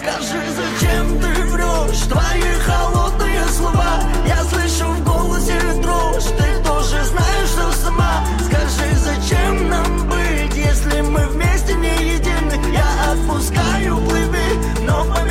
Скажи, зачем ты врешь? Твои холодные слова, я слышу в голосе дрожь. Ты тоже знаешь, что сама. Скажи, зачем нам быть, если мы вместе не едины? Я отпускаю, плыви, но